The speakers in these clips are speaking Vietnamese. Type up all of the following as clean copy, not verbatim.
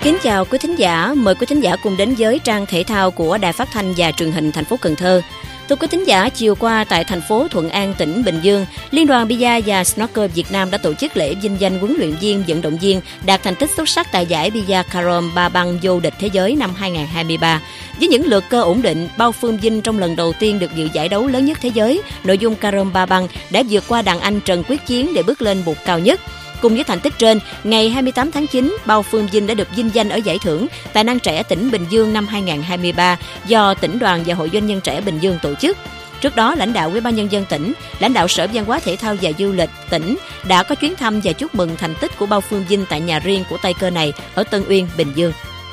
Kính chào quý thính giả, mời quý thính giả cùng đến với trang thể thao của Đài Phát thanh và Truyền hình thành phố Cần Thơ. Thưa quý thính giả, chiều qua tại thành phố Thuận An, tỉnh Bình Dương, Liên đoàn Bida và Snooker Việt Nam đã tổ chức lễ vinh danh huấn luyện viên, vận động viên đạt thành tích xuất sắc tại giải Bida Carom Ba Băng vô địch thế giới năm 2023. Với những lượt cơ ổn định, Bao Phương Vinh trong lần đầu tiên được dự giải đấu lớn nhất thế giới, nội dung Carom Ba Băng đã vượt qua đàn anh Trần Quyết Chiến để bước lên bục cao nhất. Cùng với thành tích trên, ngày 28 tháng 9, Bao Phương Vinh đã được vinh danh ở giải thưởng Tài năng trẻ tỉnh Bình Dương năm 2023 do tỉnh đoàn và Hội Doanh nhân trẻ Bình Dương tổ chức. Trước đó, lãnh đạo Ủy ban nhân dân tỉnh, lãnh đạo Sở Văn hóa Thể thao và Du lịch tỉnh đã có chuyến thăm và chúc mừng thành tích của Bao Phương Vinh tại nhà riêng của tay cơ này ở Tân Uyên, Bình Dương.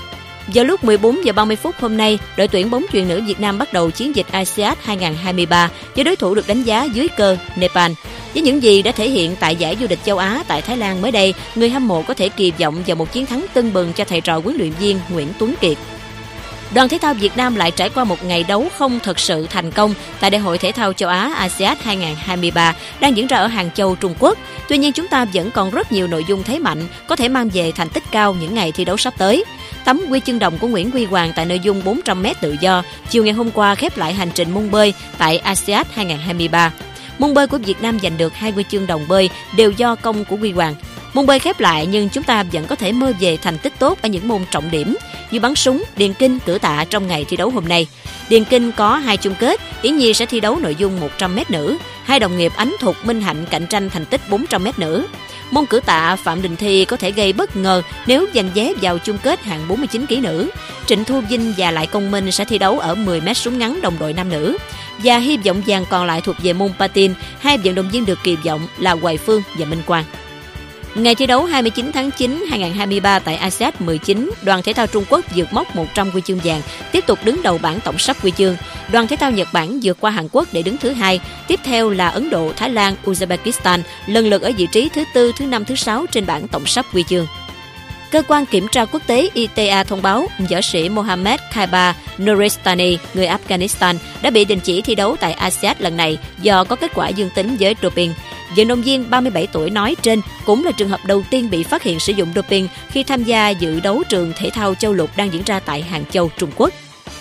Vào lúc 14 giờ 30 phút hôm nay, đội tuyển bóng chuyền nữ Việt Nam bắt đầu chiến dịch ASEAN 2023 với đối thủ được đánh giá dưới cơ Nepal. Với những gì đã thể hiện tại giải vô địch châu Á tại Thái Lan mới đây, người hâm mộ có thể kỳ vọng vào một chiến thắng tưng bừng cho thầy trò huấn luyện viên Nguyễn Tuấn Kiệt. Đoàn thể thao Việt Nam lại trải qua một ngày đấu không thực sự thành công tại Đại hội Thể thao châu Á ASEAN 2023 đang diễn ra ở Hàng Châu, Trung Quốc. Tuy nhiên, chúng ta vẫn còn rất nhiều nội dung thế mạnh có thể mang về thành tích cao những ngày thi đấu sắp tới. Tấm huy chương đồng của Nguyễn Huy Hoàng tại nội dung 400m tự do chiều ngày hôm qua khép lại hành trình môn bơi tại ASEAN 2023. Môn bơi của Việt Nam giành được 2 huy chương đồng bơi đều do công của Huy Hoàng. Môn bơi khép lại nhưng chúng ta vẫn có thể mơ về thành tích tốt ở những môn trọng điểm như bắn súng, điền kinh, cử tạ trong ngày thi đấu hôm nay. Điền kinh có 2 chung kết, Yến Nhi sẽ thi đấu nội dung 100m nữ. Hai đồng nghiệp Ánh Thục, Minh Hạnh cạnh tranh thành tích 400m nữ. Môn cử tạ, Phạm Đình Thi có thể gây bất ngờ nếu giành vé vào chung kết hạng 49kg nữ. Trịnh Thu Vinh và Lại Công Minh sẽ thi đấu ở 10m súng ngắn đồng đội nam nữ. Và hy vọng vàng còn lại thuộc về môn patin, hai vận động viên được kỳ vọng là Hoài Phương và Minh Quang. Ngày thi đấu 29 tháng 9 2023 tại ASEAN 19, đoàn thể thao Trung Quốc vượt mốc 100 huy chương vàng, tiếp tục đứng đầu bảng tổng sắp huy chương. Đoàn thể thao Nhật Bản vượt qua Hàn Quốc để đứng thứ 2, tiếp theo là Ấn Độ, Thái Lan, Uzbekistan, lần lượt ở vị trí thứ 4, thứ 5, thứ 6 trên bảng tổng sắp huy chương. Cơ quan kiểm tra quốc tế ITA thông báo võ sĩ Mohammad Khaibar Nuristani, người Afghanistan, đã bị đình chỉ thi đấu tại ASEAN lần này do có kết quả dương tính với doping. Vận động viên 37 tuổi nói trên cũng là trường hợp đầu tiên bị phát hiện sử dụng doping khi tham gia dự đấu trường thể thao châu lục đang diễn ra tại Hàng Châu, Trung Quốc.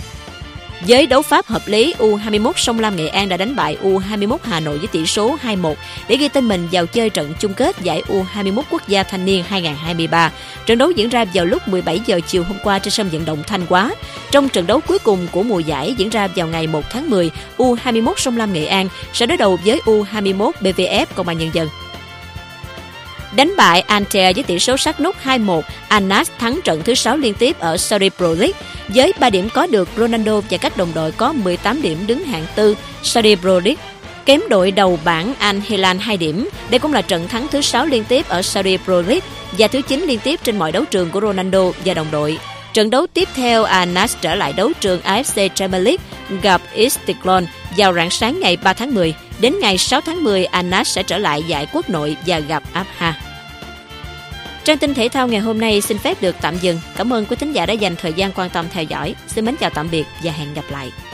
Với đấu pháp hợp lý, U21 Sông Lam Nghệ An đã đánh bại U21 Hà Nội với tỷ số 2-1 để ghi tên mình vào chơi trận chung kết giải U21 Quốc gia Thanh niên 2023. Trận đấu diễn ra vào lúc 17 giờ chiều hôm qua trên sân vận động Thanh Hóa. Trong trận đấu cuối cùng của mùa giải diễn ra vào ngày 1 tháng 10, U21 Sông Lam Nghệ An sẽ đối đầu với U21 BVF Công an Nhân dân. Đánh bại Antalya với tỷ số sát nút 2-1, Al-Nassr thắng trận thứ 6 liên tiếp ở Saudi Pro League. Với 3 điểm có được, Ronaldo và các đồng đội có 18 điểm đứng hạng 4 Saudi Pro League, kém đội đầu bảng Al Hilal 2 điểm. Đây cũng là trận thắng thứ 6 liên tiếp ở Saudi Pro League và thứ 9 liên tiếp trên mọi đấu trường của Ronaldo và đồng đội. Trận đấu tiếp theo, Al-Nassr trở lại đấu trường AFC Champions League gặp Istiklal vào rạng sáng ngày 3 tháng 10. Đến ngày 6 tháng 10, Al-Nassr sẽ trở lại giải quốc nội và gặp Abha. Trang tin thể thao ngày hôm nay xin phép được tạm dừng. Cảm ơn quý thính giả đã dành thời gian quan tâm theo dõi. Xin mến chào tạm biệt và hẹn gặp lại.